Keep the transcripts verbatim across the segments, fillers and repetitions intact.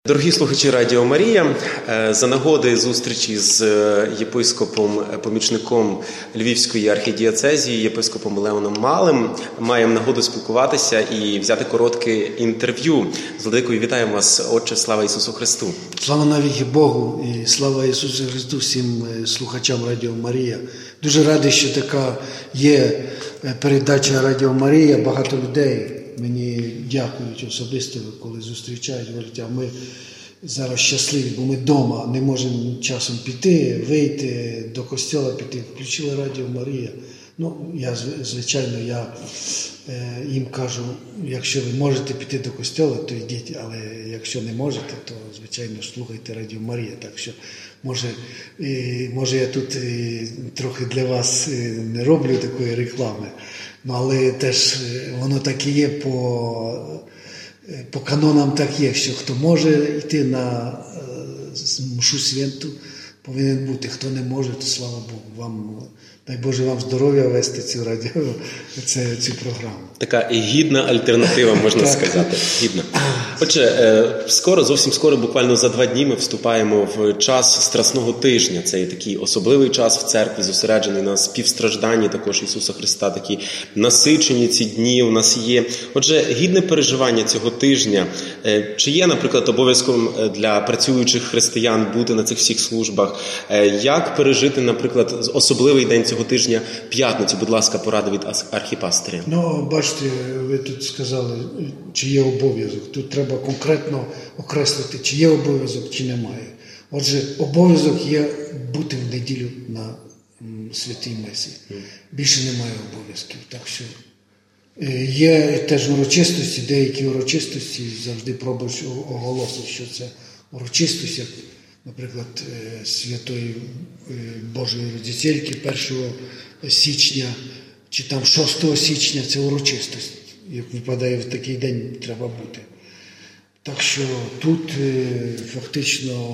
Дорогі слухачі Радіо Марія, за нагоди зустрічі з єпископом, помічником Львівської архідієцезії, єпископом Леоном Малим, маємо нагоду спілкуватися і взяти коротке інтерв'ю. З Владикою вітаємо вас, Отче, слава Ісусу Христу! Слава навіки Богу і слава Ісусу Христу всім слухачам Радіо Марія. Дуже радий, що така є передача Радіо Марія, багато людей мені дякують особисто, коли зустрічають, говорять, а ми зараз щасливі, бо ми вдома не можемо часом піти, вийти до костьола піти. Включили Радіо Марія. Ну, я, звичайно, я е, їм кажу, якщо ви можете піти до костьола, то йдіть, але якщо не можете, то, звичайно, слухайте Радіо Марія. Так що, може, і, може я тут і, трохи для вас не роблю такої реклами, ну, але теж воно так і є, по, по канонам так є, що хто може йти на мшу святу, повинен бути. Хто не може, то слава Богу. Вам, дай Боже вам здоров'я вести цю радіо, цю, цю програму. Така гідна альтернатива, можна сказати. Гідна. Отже, скоро, зовсім скоро, буквально за два дні ми вступаємо в час Страсного тижня. Це є такий особливий час в церкві, зосереджений на співстражданні також Ісуса Христа. Такі насичені ці дні у нас є. Отже, гідне переживання цього тижня. Чи є, наприклад, обов'язком для працюючих християн бути на цих всіх службах? Як пережити, наприклад, особливий день цього тижня, п'ятницю? Будь ласка, порада від архіпастиря. Ну, бачите, ви тут сказали, чи є обов'язок. Тут треба конкретно окреслити, чи є обов'язок, чи немає. Отже, обов'язок є бути в неділю на святій месі. Більше немає обов'язків. Так що є теж урочистості, деякі урочистості завжди пробуєш оголосити, що це урочистість, як, наприклад, Святої Божої Родительки першого січня, чи там шостого січня, це урочистість. Як випадає в такий день, треба бути. Так що тут фактично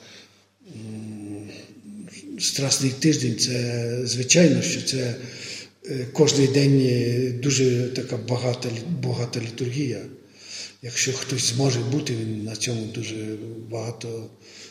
Страсний тиждень, це звичайно, що це кожен день дуже така багата, багата літургія. Якщо хтось зможе бути, він на цьому дуже багато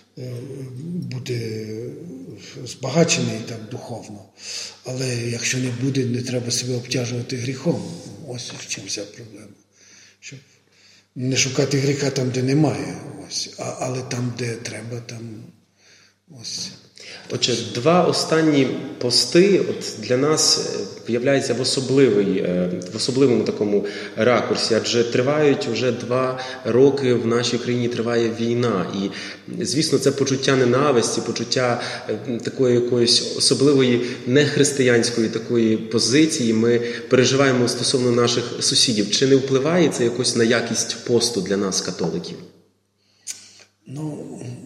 буде збагачений так духовно. Але якщо не буде, не треба себе обтяжувати гріхом. Ось в чому вся проблема. Щоб не шукати гріха там, де немає. Ось. А, але там, де треба, там ось. Отже, два останні пости от для нас виявляються в, особливий, в особливому такому ракурсі, адже тривають вже два роки в нашій країні триває війна. І, звісно, це почуття ненависті, почуття такої якоїсь особливої нехристиянської такої позиції ми переживаємо стосовно наших сусідів. Чи не впливає це якось на якість посту для нас, католиків? Ну,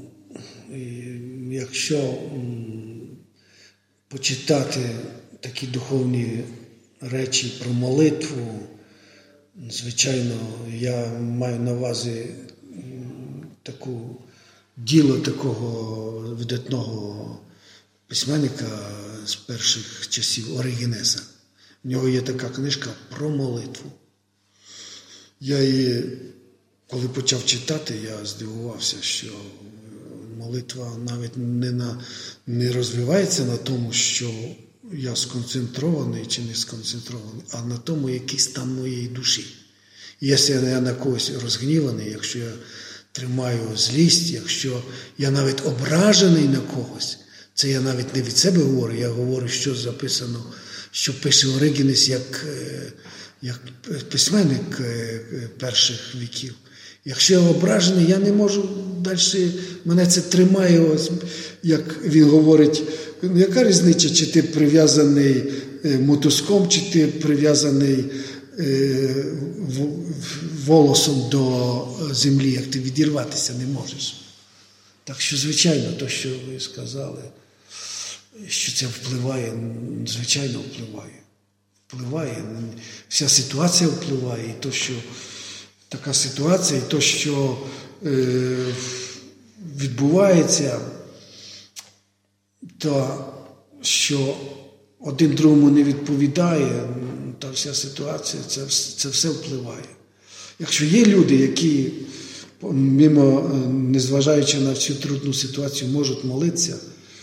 якщо почитати такі духовні речі про молитву, звичайно, я маю на увазі таку діло такого видатного письменника з перших часів Оригенеса. В нього є така книжка про молитву. Я її, коли почав читати, я здивувався, що молитва навіть не, на, не розвивається на тому, що я сконцентрований чи не сконцентрований, а на тому, який стан моєї душі. І якщо я на когось розгніваний, якщо я тримаю злість, якщо я навіть ображений на когось, це я навіть не від себе говорю, я говорю, що записано, що пише Оригенес як, як письменник перших віків. Якщо я ображений, я не можу далі, мене це тримає, ось, як він говорить, яка різниця, чи ти прив'язаний мотузком, чи ти прив'язаний е, волосом до землі, як ти відірватися не можеш. Так що, звичайно, то, що ви сказали, що це впливає, звичайно впливає. Впливає, вся ситуація впливає, і то, що така ситуація, і то, що е, відбувається, то, що один другому не відповідає, та вся ситуація, це, це все впливає. Якщо є люди, які мимо, незважаючи на всю трудну ситуацію, можуть молитися,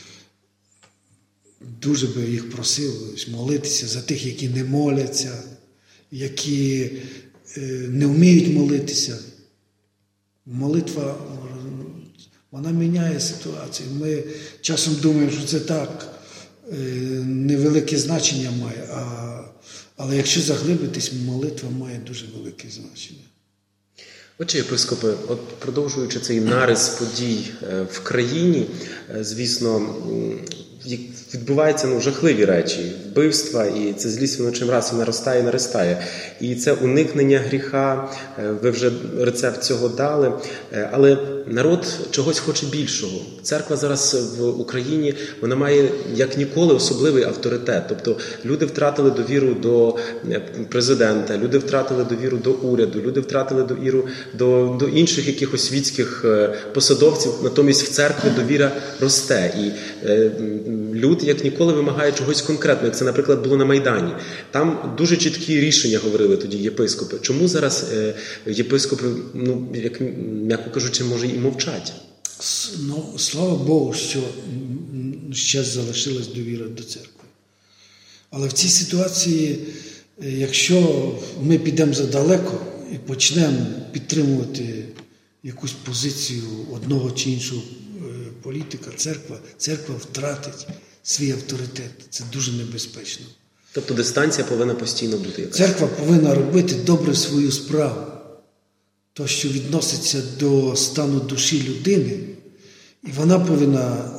дуже би їх просив молитися за тих, які не моляться, які не вміють молитися. Молитва, вона міняє ситуацію. Ми часом думаємо, що це так, невелике значення має, а, але якщо заглибитись, молитва має дуже велике значення. Отже, єпископе, от продовжуючи цей нарис подій в країні, звісно, відбуваються ну, жахливі речі, вбивства, і це злість воно чим раз наростає і наростає. І це уникнення гріха, ви вже рецепт цього дали, але народ чогось хоче більшого. Церква зараз в Україні, вона має як ніколи особливий авторитет. Тобто люди втратили довіру до президента, люди втратили довіру до уряду, люди втратили довіру до, до інших якихось світських посадовців, натомість в церкві довіра росте. І е, люди як ніколи вимагають чогось конкретного, як це, наприклад, було на Майдані. Там дуже чіткі рішення говорили тоді єпископи. Чому зараз е, єпископи, ну, як, м'яко кажучи, може і мовчать? Ну, слава Богу, що ще залишилась довіра до церкви. Але в цій ситуації, якщо ми підемо задалеко і почнемо підтримувати якусь позицію одного чи іншого політика, церква, церква втратить свій авторитет. Це дуже небезпечно. Тобто дистанція повинна постійно бути якась? Церква повинна робити добре свою справу. То, що відноситься до стану душі людини, і вона повинна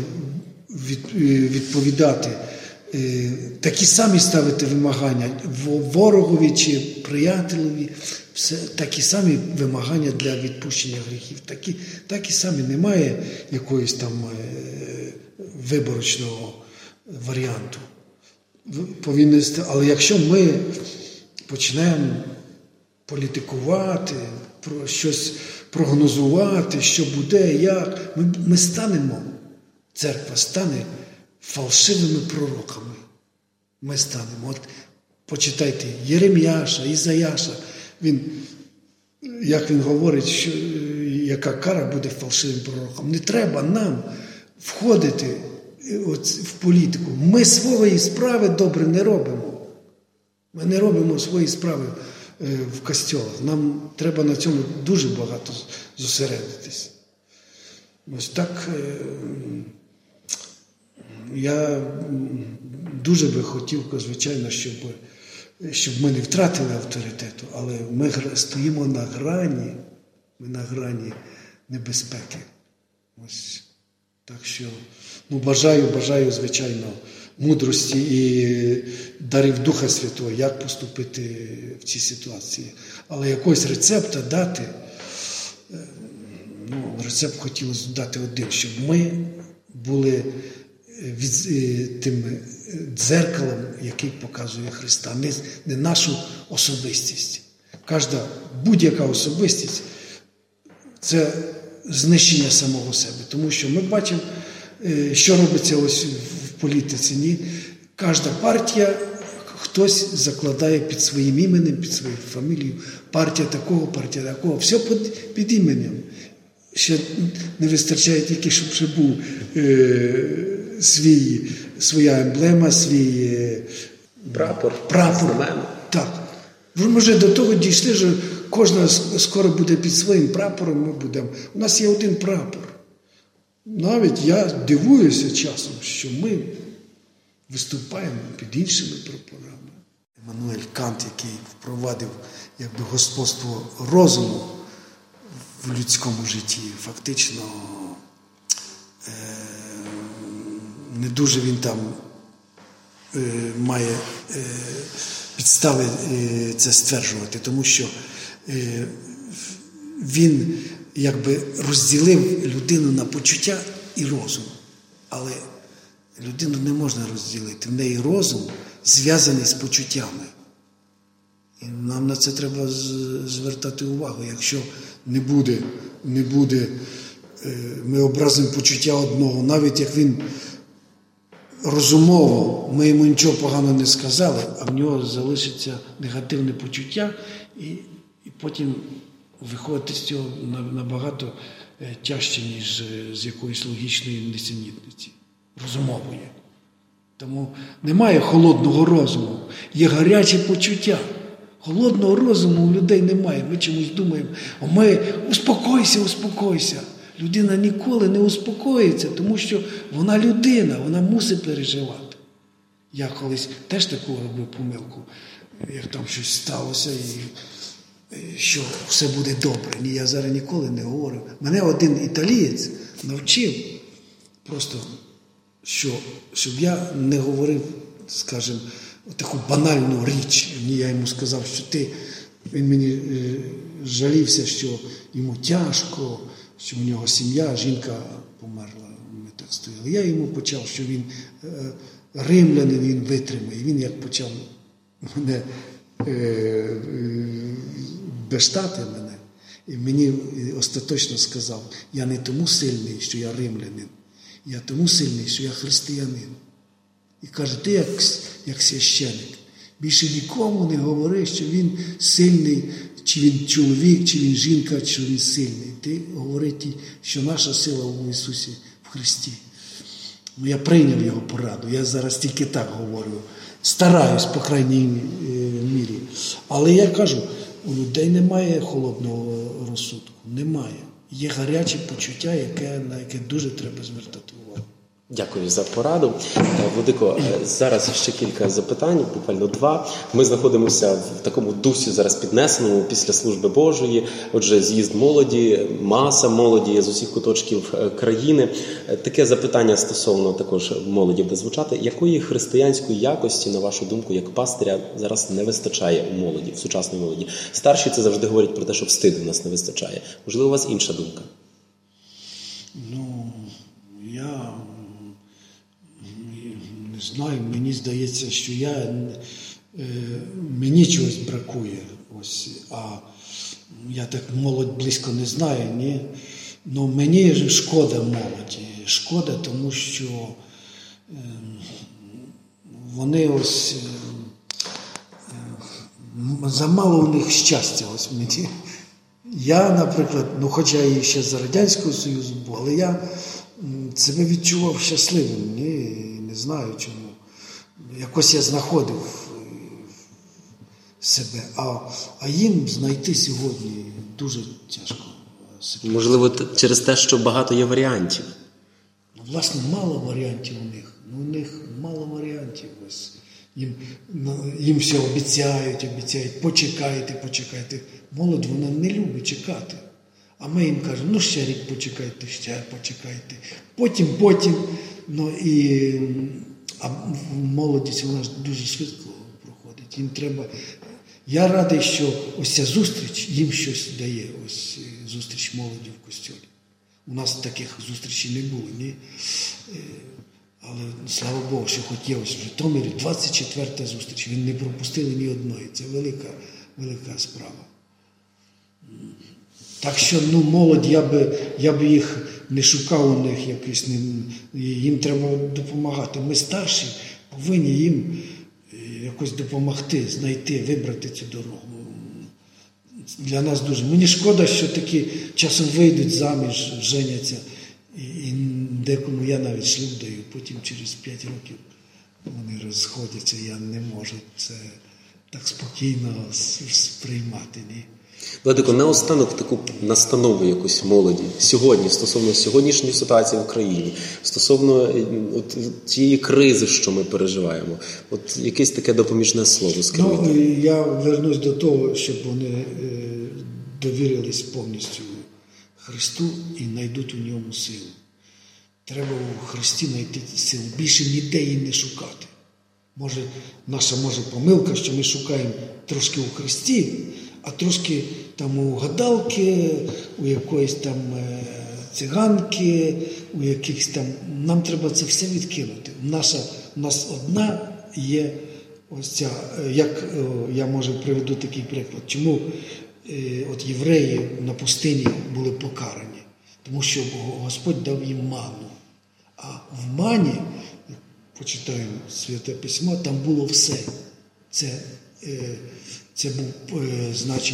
відповідати, такі самі ставити вимагання ворогові чи приятелеві, все, такі самі вимагання для відпущення гріхів. Такі, такі самі, немає якоїсь там виборочного варіанту. Повинні, але якщо ми почнемо політикувати, про щось прогнозувати, що буде, як, ми, ми станемо, церква стане фальшивими пророками. Ми станемо. От почитайте Єрем'яша, Ізаяша, він, як він говорить, що, яка кара буде фальшивим пророком. Не треба нам входити от, в політику. Ми свої справи добре не робимо. Ми не робимо свої справи в костьолах. Нам треба на цьому дуже багато зосередитись. Ось так я дуже би хотів, звичайно, щоб, щоб ми не втратили авторитету, але ми стоїмо на грані, ми на грані небезпеки. Ось так що, ну, бажаю, бажаю, звичайно, мудрості і дарів Духа Святого, як поступити в цій ситуації. Але якогось рецепта дати, ну, рецепт хотілося дати один, щоб ми були від, тим дзеркалом, який показує Христа, не, не нашу особистість. Кожна будь-яка особистість – це знищення самого себе. Тому що ми бачимо, що робиться ось в політиці. Ні? Кожна партія, хтось закладає під своїм іменем, під своєю фамілією, партія такого, партія такого, все під, під іменем. Ще не вистачає тільки, щоб ще був е, свій, своя емблема, свій е, прапор. прапор. Так. Ми вже до того дійшли, що кожна скоро буде під своїм прапором, ми будемо. У нас є один прапор. Навіть я дивуюся часом, що ми виступаємо під іншими прапорами. Іммануель Кант, який впровадив якби господство розуму в людському житті, фактично е- не дуже він там е- має е- підстави е- це стверджувати, тому що е- він якби розділив людину на почуття і розум. Але людину не можна розділити. В неї розум зв'язаний з почуттями. І нам на це треба звертати увагу. Якщо не буде, не буде, ми образимо почуття одного, навіть як він розумово, ми йому нічого поганого не сказали, а в нього залишиться негативне почуття, і, і потім виходити з цього набагато тяжче, ніж з якоїсь логічної несенітниці, розумової. Тому немає холодного розуму, є гарячі почуття. Холодного розуму у людей немає. Ми чомусь думаємо, о, ми успокойся, успокойся. Людина ніколи не успокоїться, тому що вона людина, вона мусить переживати. Я колись теж таку робив помилку, як там щось сталося, і що все буде добре. Ні, я зараз ніколи не говорю. Мене один італієць навчив просто, що, щоб я не говорив, скажімо, таку банальну річ. Ні, я йому сказав, що ти, він мені жалівся, що йому тяжко, що у нього сім'я, жінка померла, ми так стояли. Я йому почав, що він римлянин, він витримає. Він як почав мене бештати мене, і мені остаточно сказав, я не тому сильний, що я римлянин, я тому сильний, що я християнин. І каже, ти як, як священик, більше нікому не говори, що він сильний, чи він чоловік, чи він жінка, чи він сильний. Ти говори, що наша сила у Ісусі в Христі. Ну, я прийняв його пораду, я зараз тільки так говорю. Стараюсь, по крайній мірі. Але я кажу, у людей немає холодного розсудку. Немає. Є гаряче почуття, яке, на яке дуже треба звертати увагу. Дякую за пораду. Владико, зараз ще кілька запитань, буквально два. Ми знаходимося в такому дусі зараз піднесеному після служби Божої. Отже, з'їзд молоді, маса молоді з усіх куточків країни. Таке запитання стосовно також молоді буде звучати. Якої християнської якості, на вашу думку, як пастиря, зараз не вистачає у молоді, в сучасної молоді? Старші це завжди говорять про те, що встиду в нас не вистачає. Можливо, у вас інша думка? Ну, я... Не знаю, мені здається, що я, е, мені чогось бракує. Ось, а я так молодь близько не знаю, ні. Ну, мені шкода молоді. Шкода, тому що е, вони ось е, замало у них щастя. Ось мені. Я, наприклад, ну хоча і ще з Радянського Союзу був, але я себе відчував щасливим, ні. Не знаю чому. Якось я знаходив себе. А, а їм знайти сьогодні дуже тяжко. Можливо, через те, що багато є варіантів. Власне, мало варіантів у них. Ну, у них мало варіантів. Ось. Їм, їм все обіцяють, обіцяють. Почекайте, почекайте. Молодь, вона не любить чекати. А ми їм кажемо, ну ще рік почекайте, ще почекайте. Потім, потім. Ну і а молодість, вона ж дуже швидко проходить. Їм треба... Я радий, що ось ця зустріч їм щось дає. Ось зустріч молоді в костьолі. У нас таких зустрічей не було, ні? Але слава Богу, що хоч є ось в Житомирі двадцять четверта зустріч. Він не пропустили ні одної. Це велика, велика справа. Так що, ну, молодь, я би, я би їх не шукав у них якось, не, їм треба допомагати. Ми старші повинні їм якось допомогти, знайти, вибрати цю дорогу. Для нас дуже. Мені шкода, що такі часом вийдуть заміж, женяться, і, і декому я навіть шлюб даю, потім через п'ять років вони розходяться, я не можу це так спокійно сприймати, ні. Владико, наостанок таку настанову якусь молоді сьогодні, стосовно сьогоднішньої ситуації в Україні, стосовно от, тієї кризи, що ми переживаємо. От якесь таке допоміжне слово скеруйте. Ну, я вернусь до того, щоб вони е, довірились повністю Христу і знайдуть у ньому силу. Треба у Христі знайти силу. Більше ніде її не шукати. Може, наша може помилка, що ми шукаємо трошки у Христі, а трошки там у гадалки, у якоїсь там е, циганки, у якихось там... Нам треба це все відкинути. Наша, у нас одна є ось ця... Як е, я, може, приведу такий приклад. Чому е, от євреї на пустині були покарані? Тому що Господь дав їм ману. А в мані, почитаємо Святе Письмо, там було все. Це... Е, Це був, значить,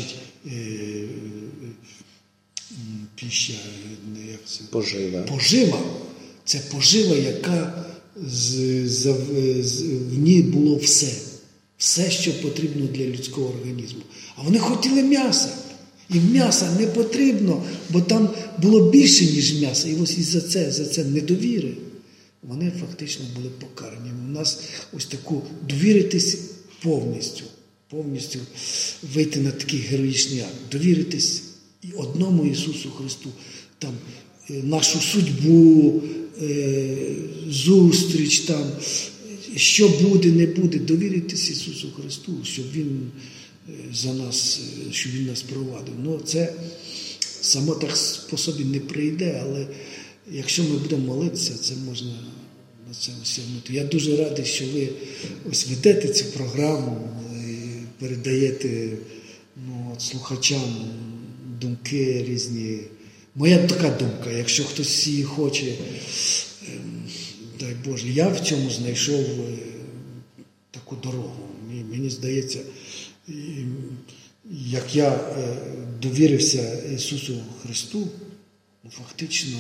піща, як це? Пожива. Пожива. Це пожива, яка з, з, з, в ній було все. Все, що потрібно для людського організму. А вони хотіли м'яса. І м'яса не потрібно, бо там було більше, ніж м'яса. І ось із-за це, за це недовіри, вони фактично були покарані. У нас ось таку довіритись повністю, повністю вийти на такий героїчний акт. Довіритись і одному Ісусу Христу. Там нашу судьбу, зустріч, там, що буде, не буде, довіритись Ісусу Христу, щоб Він за нас, щоб Він нас провадив. Ну, це само так по собі не прийде, але якщо ми будемо молитися, це можна на це осягнути. Я дуже радий, що ви ось ведете цю програму, передаєте ну, от, слухачам думки різні. Моя така думка, якщо хтось її хоче, дай Боже, я в цьому знайшов таку дорогу. Мені здається, як я довірився Ісусу Христу, фактично,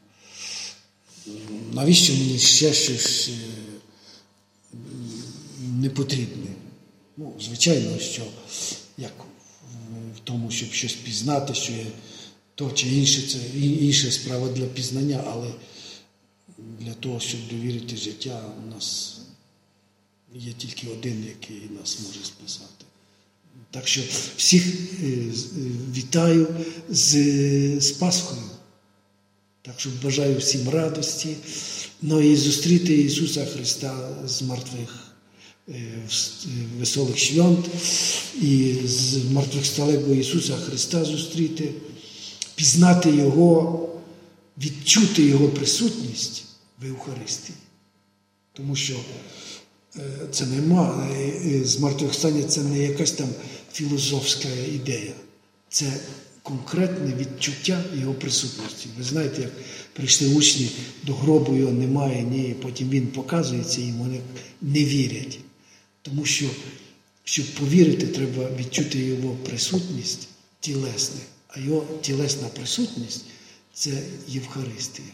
навіщо мені ще щось не потрібне? Ну, звичайно, що як в тому, щоб щось пізнати, що є то чи інше, це інша справа для пізнання, але для того, щоб довірити життя, у нас є тільки один, який нас може спасати. Так що всіх вітаю з, з Пасхою. Так що бажаю всім радості, ну і зустріти Ісуса Христа з мертвих веселих свят, і з мертвих сталого Ісуса Христа зустріти, пізнати Його, відчути Його присутність в Євхаристії. Тому що це нема, з мертвих стання це не якась там філософська ідея. Це конкретне відчуття Його присутності. Ви знаєте, як прийшли учні, до гробу Його немає, ні, потім Він показується, і вони не вірять. Тому що, щоб повірити, треба відчути Його присутність тілесне. А Його тілесна присутність – це Євхаристія.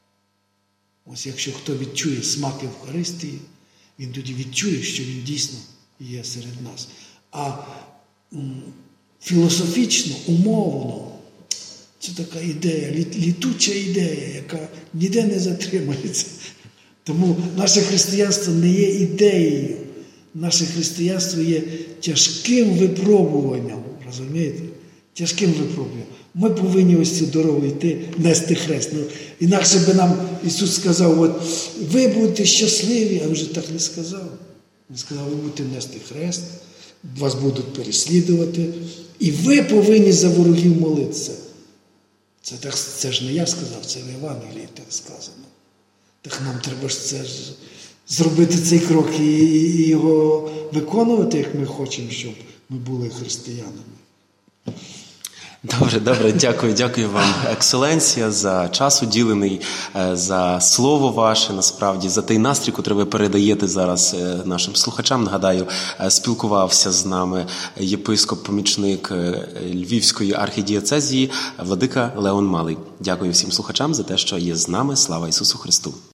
Ось якщо хто відчує смак Євхаристії, він тоді відчує, що він дійсно є серед нас. А м, філософічно, умовно, це така ідея, літуча ідея, яка ніде не затримається. Тому наше християнство не є ідеєю. Наше християнство є тяжким випробуванням, розумієте? Тяжким випробуванням. Ми повинні ось цю дорогу йти, нести хрест. Ну, інакше би нам Ісус сказав, от, ви будете щасливі, а Він же так не сказав. Він сказав, ви будете нести хрест, вас будуть переслідувати, і ви повинні за ворогів молитися. Це, так, це ж не я сказав, це в Євангелії так сказано. Так нам треба ж це ж зробити цей крок і, і його виконувати, як ми хочемо, щоб ми були християнами. Добре, добре, дякую, дякую вам, екселенція, за час уділений, за слово ваше, насправді, за той настрій, який ви передаєте зараз нашим слухачам. Нагадаю, спілкувався з нами єпископ-помічник Львівської архідієцезії владика Леон Малий. Дякую всім слухачам за те, що є з нами. Слава Ісусу Христу!